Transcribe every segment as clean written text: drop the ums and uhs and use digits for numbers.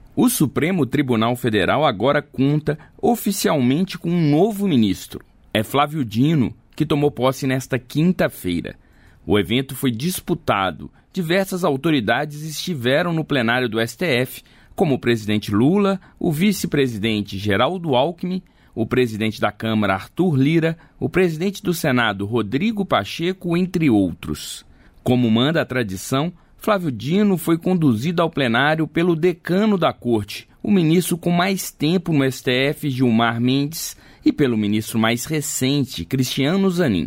O Supremo Tribunal Federal agora conta oficialmente com um novo ministro. É Flávio Dino, que tomou posse nesta quinta-feira. O evento foi disputado. Diversas autoridades estiveram no plenário do STF, como o presidente Lula, o vice-presidente Geraldo Alckmin, o presidente da Câmara Arthur Lira, o presidente do Senado Rodrigo Pacheco, entre outros. Como manda a tradição, Flávio Dino foi conduzido ao plenário pelo decano da Corte, o ministro com mais tempo no STF, Gilmar Mendes, e pelo ministro mais recente, Cristiano Zanin.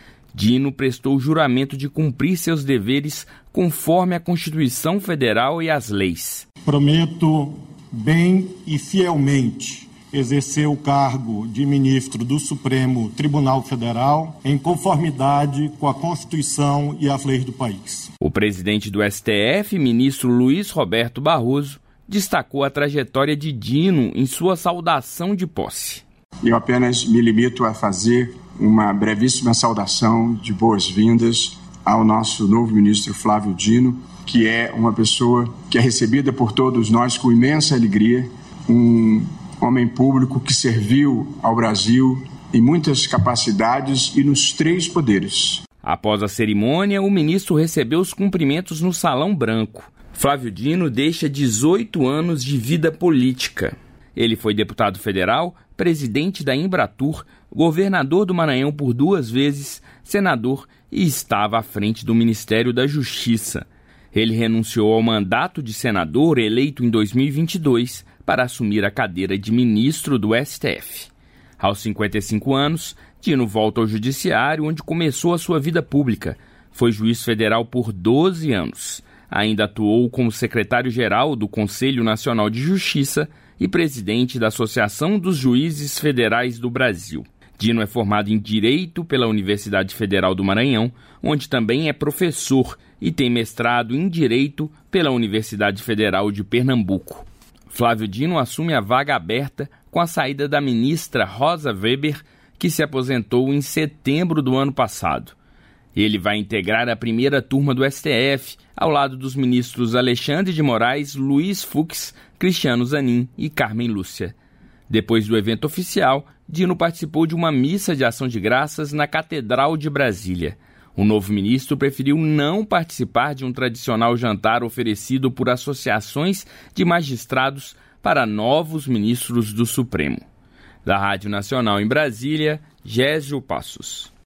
Dino prestou juramento de cumprir seus deveres conforme a Constituição Federal e as leis. Prometo bem e fielmente exercer o cargo de ministro do Supremo Tribunal Federal em conformidade com a Constituição e as leis do país. O presidente do STF, ministro Luiz Roberto Barroso, destacou a trajetória de Dino em sua saudação de posse. Eu apenas me limito a fazer uma brevíssima saudação de boas-vindas ao nosso novo ministro Flávio Dino, que é uma pessoa que é recebida por todos nós com imensa alegria, um homem público que serviu ao Brasil em muitas capacidades e nos 3 poderes. Após a cerimônia, o ministro recebeu os cumprimentos no Salão Branco. Flávio Dino deixa 18 anos de vida política. Ele foi deputado federal, presidente da Embratur, governador do Maranhão por 2 vezes, senador e estava à frente do Ministério da Justiça. Ele renunciou ao mandato de senador eleito em 2022 para assumir a cadeira de ministro do STF. Aos 55 anos, Dino volta ao judiciário, onde começou a sua vida pública. Foi juiz federal por 12 anos. Ainda atuou como secretário-geral do Conselho Nacional de Justiça e presidente da Associação dos Juízes Federais do Brasil. Dino é formado em Direito pela Universidade Federal do Maranhão, onde também é professor e tem mestrado em Direito pela Universidade Federal de Pernambuco. Flávio Dino assume a vaga aberta com a saída da ministra Rosa Weber, que se aposentou em setembro do ano passado. Ele vai integrar a primeira turma do STF, ao lado dos ministros Alexandre de Moraes, Luiz Fux, Cristiano Zanin e Carmen Lúcia. Depois do evento oficial, Dino participou de uma missa de ação de graças na Catedral de Brasília. O novo ministro preferiu não participar de um tradicional jantar oferecido por associações de magistrados para novos ministros do Supremo. Da Rádio Nacional em Brasília, Gésio Passos.